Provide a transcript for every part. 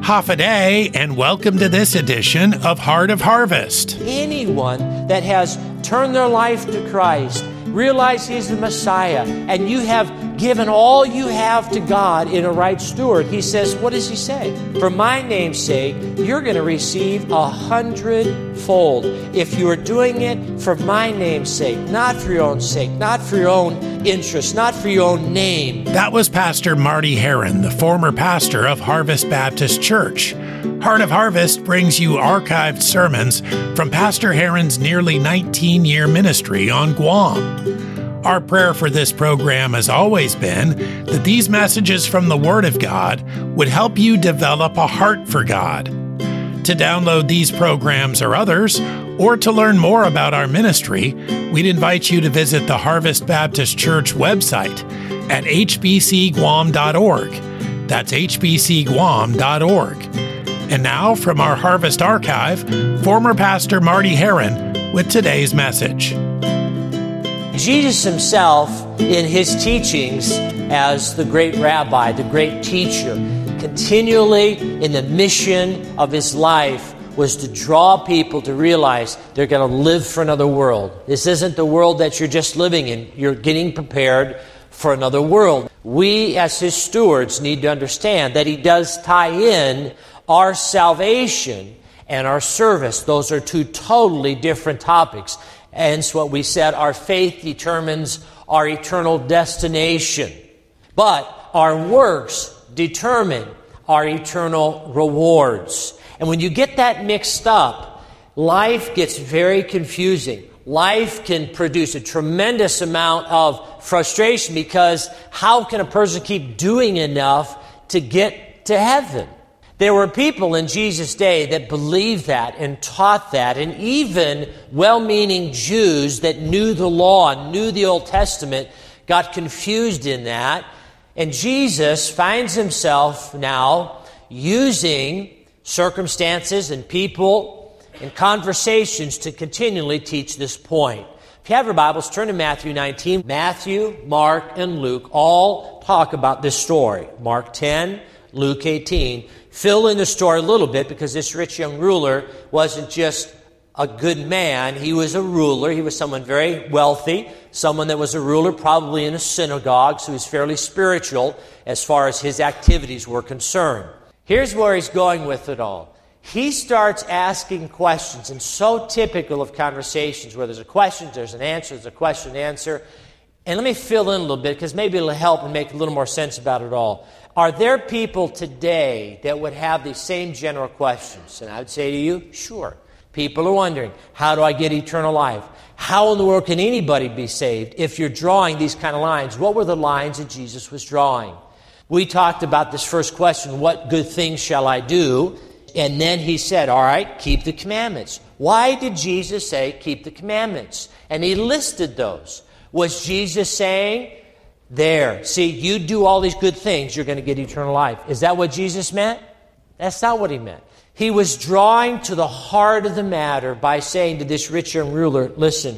Hafa and welcome to this edition of Heart of Harvest. Anyone that has turned their life to Christ, realize He's the Messiah, and you have given all you have to God in a right steward, He says, what does He say? For my name's sake, you're going to receive 100-fold. If you are doing it for my name's sake, not for your own sake, not for your own interest, not for your own name. That was Pastor Marty Heron, the former pastor of Harvest Baptist Church. Heart of Harvest brings you archived sermons from Pastor Heron's nearly 19-year ministry on Guam. Our prayer for this program has always been that these messages from the Word of God would help you develop a heart for God. To download these programs or others, or to learn more about our ministry, we'd invite you to visit the Harvest Baptist Church website at hbcguam.org. That's hbcguam.org. And now, from our Harvest Archive, former Pastor Marty Heron with today's message. Jesus Himself, in His teachings as the great rabbi, the great teacher, continually in the mission of His life was to draw people to realize they're going to live for another world. This isn't the world that you're just living in. You're getting prepared for another world. We, as His stewards, need to understand that He does tie in our salvation and our service. Those are two totally different topics. Hence what we said, our faith determines our eternal destination. But our works determine our eternal rewards. And when you get that mixed up, life gets very confusing. Life can produce a tremendous amount of frustration because how can a person keep doing enough to get to heaven? There were people in Jesus' day that believed that and taught that, and even well-meaning Jews that knew the law and knew the Old Testament got confused in that. And Jesus finds Himself now using circumstances and people and conversations to continually teach this point. If you have your Bibles, turn to Matthew 19. Matthew, Mark, and Luke all talk about this story. Mark 10, Luke 18. Fill in the story a little bit because this rich young ruler wasn't just a good man. He was a ruler. He was someone very wealthy, someone that was a ruler probably in a synagogue, so he was fairly spiritual as far as his activities were concerned. Here's where he's going with it all. He starts asking questions, and so typical of conversations where there's a question, there's an answer, there's a question and answer. And let me fill in a little bit because maybe it'll help and make a little more sense about it all. Are there people today that would have these same general questions? And I would say to you, sure. People are wondering, how do I get eternal life? How in the world can anybody be saved if you're drawing these kind of lines? What were the lines that Jesus was drawing? We talked about this first question, what good things shall I do? And then He said, all right, keep the commandments. Why did Jesus say keep the commandments? And He listed those. Was Jesus saying, there, see, you do all these good things, you're going to get eternal life? Is that what Jesus meant? That's not what He meant. He was drawing to the heart of the matter by saying to this rich young ruler, listen,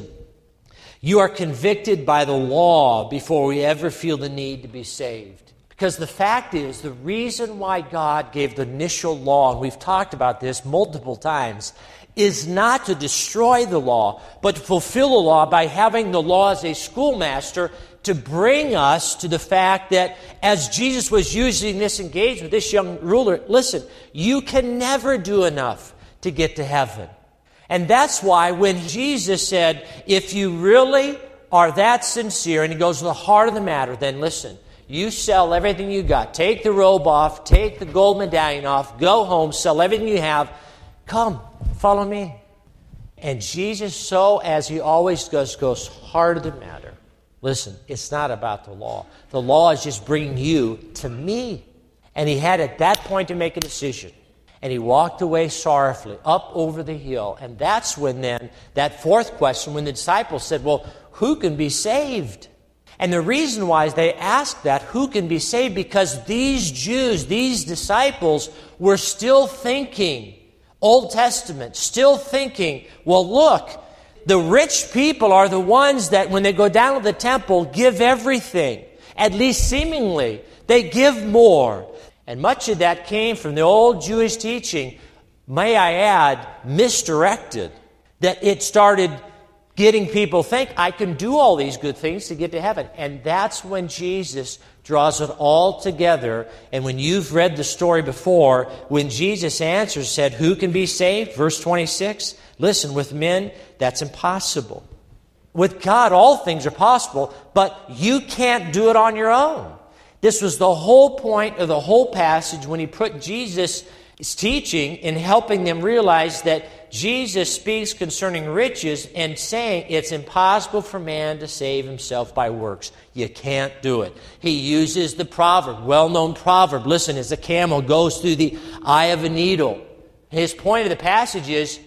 you are convicted by the law before we ever feel the need to be saved. Because the fact is, the reason why God gave the initial law, and we've talked about this multiple times, is not to destroy the law, but to fulfill the law by having the law as a schoolmaster to bring us to the fact that as Jesus was using this engagement, this young ruler, listen, you can never do enough to get to heaven. And that's why when Jesus said, if you really are that sincere, and He goes to the heart of the matter, then listen, you sell everything you got. Take the robe off, take the gold medallion off, go home, sell everything you have. Come, follow me. And Jesus, so as He always does, goes heart of the matter. Listen, it's not about the law. The law is just bringing you to me. And He had at that point to make a decision. And He walked away sorrowfully up over the hill. And that's when then, that fourth question, when the disciples said, well, who can be saved? And the reason why is they asked that, who can be saved? Because these Jews, these disciples were still thinking, Old Testament, still thinking, well, look, the rich people are the ones that when they go down to the temple give everything. At least seemingly, they give more. And much of that came from the old Jewish teaching, may I add, misdirected, that it started getting people think, I can do all these good things to get to heaven. And that's when Jesus draws it all together. And when you've read the story before, when Jesus answers, said, who can be saved? Verse 26, listen, with men, that's impossible. With God, all things are possible, but you can't do it on your own. This was the whole point of the whole passage when he put Jesus' teaching in helping them realize that Jesus speaks concerning riches and saying it's impossible for man to save himself by works. You can't do it. He uses the proverb, well-known proverb. Listen, as a camel goes through the eye of a needle. His point of the passage is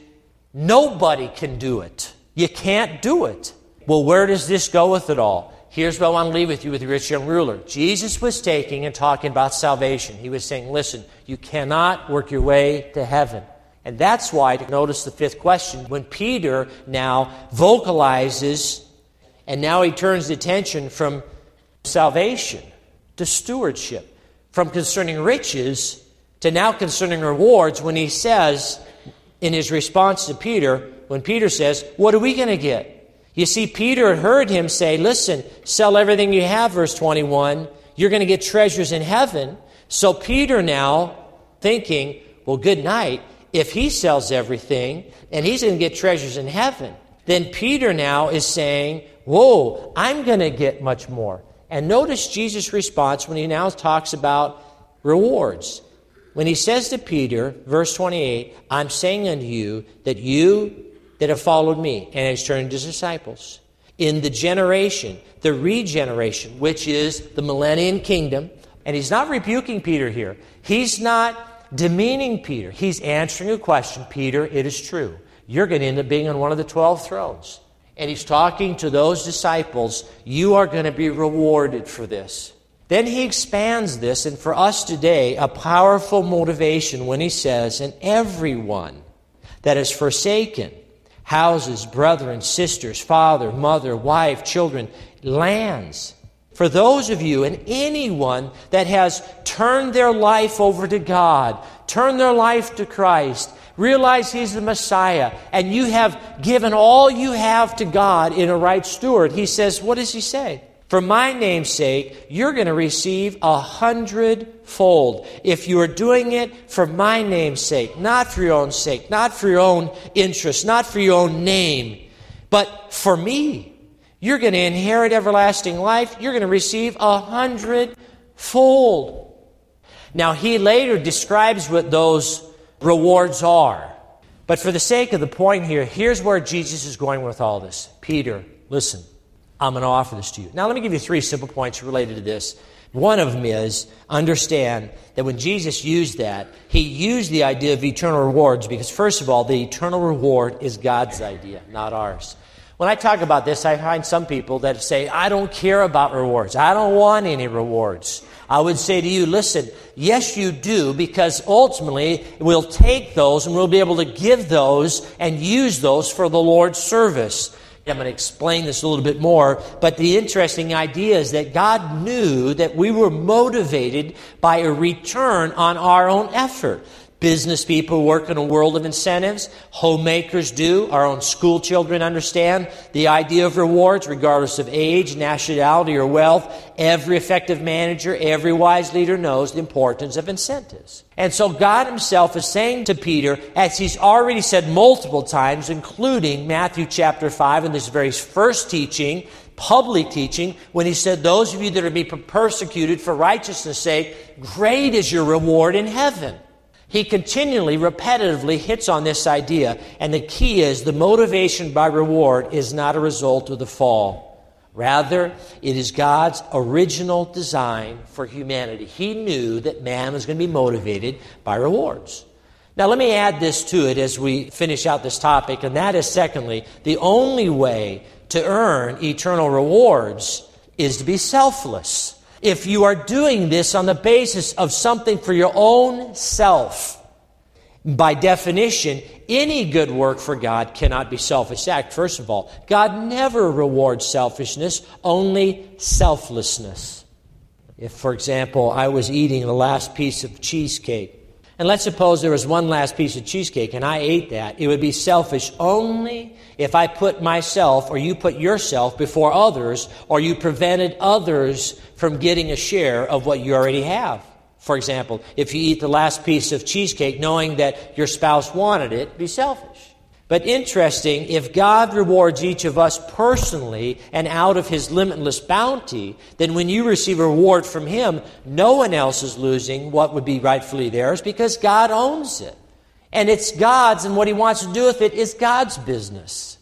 nobody can do it. You can't do it. Well, where does this go with it all? Here's what I want to leave with you with the rich young ruler. Jesus was taking and talking about salvation. He was saying, listen, you cannot work your way to heaven. And that's why, notice the fifth question, when Peter now vocalizes, and now he turns the attention from salvation to stewardship, from concerning riches to now concerning rewards, when he says, in his response to Peter, when Peter says, what are we going to get? You see, Peter had heard him say, listen, sell everything you have, verse 21. You're going to get treasures in heaven. So Peter now thinking, well, good night. If he sells everything and he's going to get treasures in heaven, then Peter now is saying, whoa, I'm going to get much more. And notice Jesus' response when he now talks about rewards. When he says to Peter, verse 28, I'm saying unto you that have followed me, and he's turned to his disciples, in the generation, the regeneration, which is the millennium kingdom. And he's not rebuking Peter here. He's not demeaning Peter. He's answering a question. Peter, it is true. You're going to end up being on one of the 12 thrones. And he's talking to those disciples. You are going to be rewarded for this. Then he expands this, and for us today, a powerful motivation when he says, and everyone that is forsaken houses, brethren, sisters, father, mother, wife, children, lands. For those of you and anyone that has turned their life over to God, turned their life to Christ, realize He's the Messiah, and you have given all you have to God in a right steward, He says, what does He say? For my name's sake, you're going to receive 100-fold. If you are doing it for my name's sake, not for your own sake, not for your own interest, not for your own name, but for me, you're going to inherit everlasting life. You're going to receive 100-fold. Now, he later describes what those rewards are. But for the sake of the point here, here's where Jesus is going with all this. Peter, listen. I'm going to offer this to you. Now, let me give you 3 simple points related to this. One of them is, understand that when Jesus used that, He used the idea of eternal rewards because, first of all, the eternal reward is God's idea, not ours. When I talk about this, I find some people that say, I don't care about rewards. I don't want any rewards. I would say to you, listen, yes, you do, because ultimately we'll take those and we'll be able to give those and use those for the Lord's service. I'm going to explain this a little bit more, but the interesting idea is that God knew that we were motivated by a return on our own effort. Business people work in a world of incentives. Homemakers do. Our own school children understand the idea of rewards, regardless of age, nationality, or wealth. Every effective manager, every wise leader knows the importance of incentives. And so God Himself is saying to Peter, as He's already said multiple times, including Matthew chapter 5 in this very first teaching, public teaching, when He said, those of you that are being persecuted for righteousness' sake, great is your reward in heaven. He continually, repetitively hits on this idea, and the key is the motivation by reward is not a result of the fall. Rather, it is God's original design for humanity. He knew that man was going to be motivated by rewards. Now, let me add this to it as we finish out this topic, and that is, secondly, the only way to earn eternal rewards is to be selfless. If you are doing this on the basis of something for your own self, by definition, any good work for God cannot be selfish act. First of all, God never rewards selfishness, only selflessness. If, for example, I was eating the last piece of cheesecake, and let's suppose there was one last piece of cheesecake and I ate that, it would be selfish only if I put myself or you put yourself before others, or you prevented others from getting a share of what you already have. For example, if you eat the last piece of cheesecake knowing that your spouse wanted it, be selfish. But interesting, if God rewards each of us personally and out of His limitless bounty, then when you receive a reward from Him, no one else is losing what would be rightfully theirs because God owns it. And it's God's, and what He wants to do with it is God's business.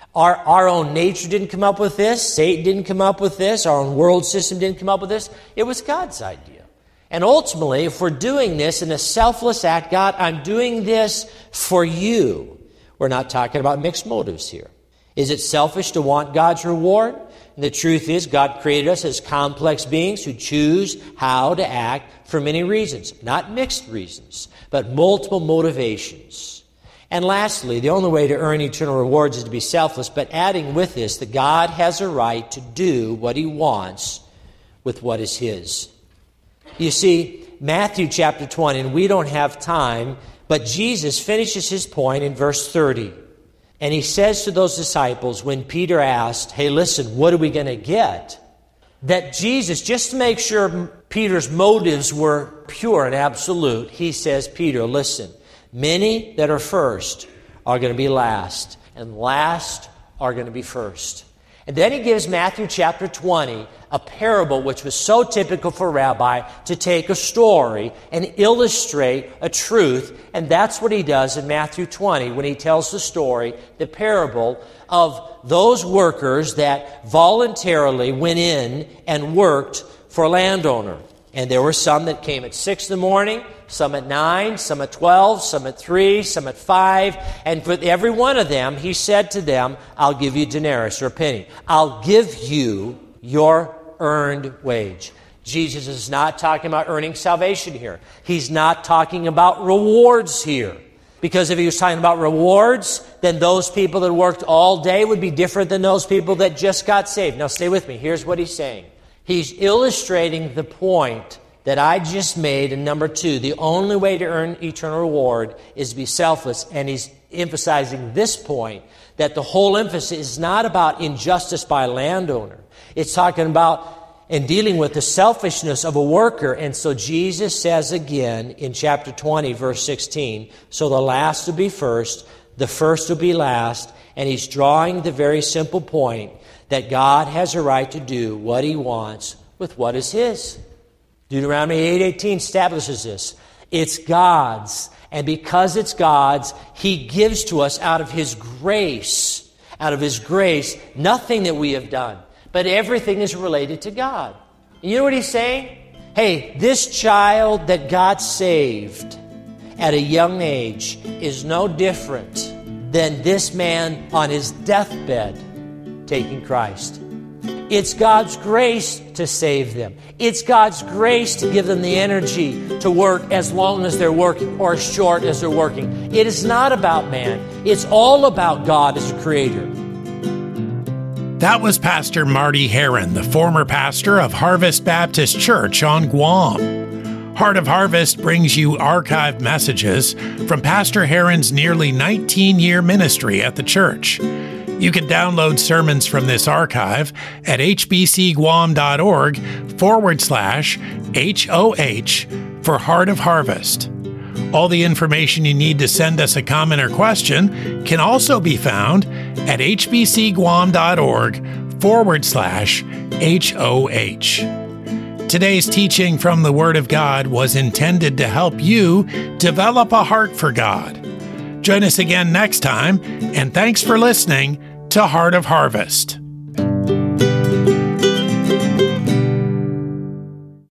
Our own nature didn't come up with this. Satan didn't come up with this. Our own world system didn't come up with this. It was God's idea. And ultimately, if we're doing this in a selfless act, God, I'm doing this for you. We're not talking about mixed motives here. Is it selfish to want God's reward? And the truth is, God created us as complex beings who choose how to act for many reasons. Not mixed reasons, but multiple motivations. And lastly, the only way to earn eternal rewards is to be selfless, but adding with this that God has a right to do what He wants with what is His. You see, Matthew chapter 20, and we don't have time, but Jesus finishes His point in verse 30. And He says to those disciples, when Peter asked, hey, listen, what are we going to get? That Jesus, just to make sure Peter's motives were pure and absolute, He says, Peter, listen, many that are first are going to be last, and last are going to be first. And then He gives Matthew chapter 20, a parable which was so typical for a rabbi to take a story and illustrate a truth. And that's what He does in Matthew 20 when He tells the story, the parable of those workers that voluntarily went in and worked for a landowner. And there were some that came at 6 in the morning, some at 9, some at 12, some at 3, some at 5. And for every one of them, He said to them, I'll give you a denarius or a penny. I'll give you your earned wage. Jesus is not talking about earning salvation here. He's not talking about rewards here. Because if He was talking about rewards, then those people that worked all day would be different than those people that just got saved. Now stay with me. Here's what He's saying. He's illustrating the point that I just made in number 2. The only way to earn eternal reward is to be selfless. And He's emphasizing this point, that the whole emphasis is not about injustice by a landowner. It's talking about and dealing with the selfishness of a worker. And so Jesus says again in chapter 20, verse 16, so the last will be first, the first will be last. And He's drawing the very simple point that God has a right to do what He wants with what is His. Deuteronomy 8:18 establishes this. It's God's. And because it's God's, He gives to us out of His grace, nothing that we have done. But everything is related to God. And you know what He's saying? Hey, this child that God saved at a young age is no different than this man on his deathbed taking Christ. It's God's grace to save them. It's God's grace to give them the energy to work as long as they're working or as short as they're working. It is not about man. It's all about God as a creator. That was Pastor Marty Heron, the former pastor of Harvest Baptist Church on Guam. Heart of Harvest brings you archived messages from Pastor Heron's nearly 19-year ministry at the church. You can download sermons from this archive at hbcguam.org/HOH for Heart of Harvest. All the information you need to send us a comment or question can also be found at hbcguam.org/HOH. Today's teaching from the Word of God was intended to help you develop a heart for God. Join us again next time, and thanks for listening to Heart of Harvest.